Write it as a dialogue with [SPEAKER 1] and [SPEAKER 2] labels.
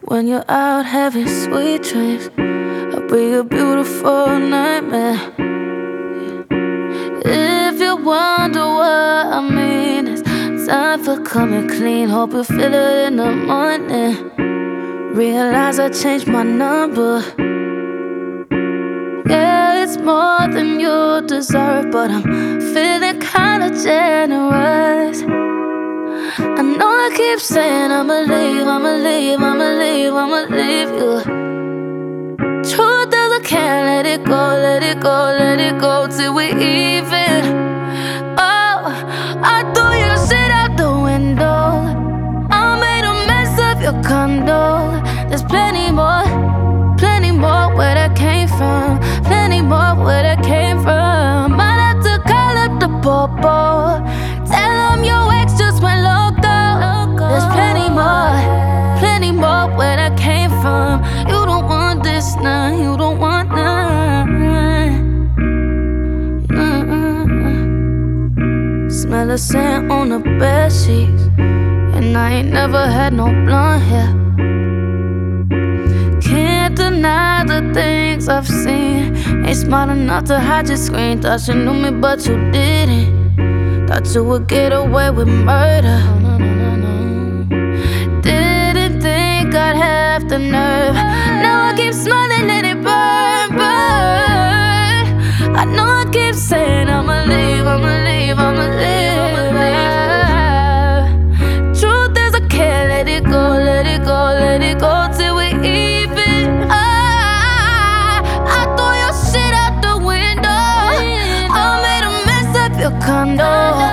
[SPEAKER 1] When you're out having sweet dreams, I'll be a beautiful nightmare. If you wonder what I mean, it's time for coming clean. Hope you feel it in the morning. Realize I changed my number. Yeah, it's more than you deserve, but I'm feeling kinda generous. I know I keep saying I'ma leave, I'ma leave, I'ma leave, I'ma leave you. Truth is I can't let it go, let it go, let it go till we even. Oh, I threw your shit out the window. I made a mess of your condo. There's plenty more where that came from. Plenty more where that came from. Might have to call up the popo. Tell them your ex just went loco. There's plenty more where that came from. You don't want this now, you don't want none. Smell of sand on the bed sheets, and I ain't never had no blonde hair. Can't deny the things I've seen. Ain't smart enough to hide your screen. Thought you knew me, but you didn't. Thought you would get away with murder. Didn't think I'd have the nerve. Now I keep smiling, let it burn, burn. I know I keep saying I'ma leave, I'ma leave, I'ma leave, I'ma leave. Truth is I can't let it go, let it go, let it go till we even. I threw your shit out the window. I made a mess of your condo.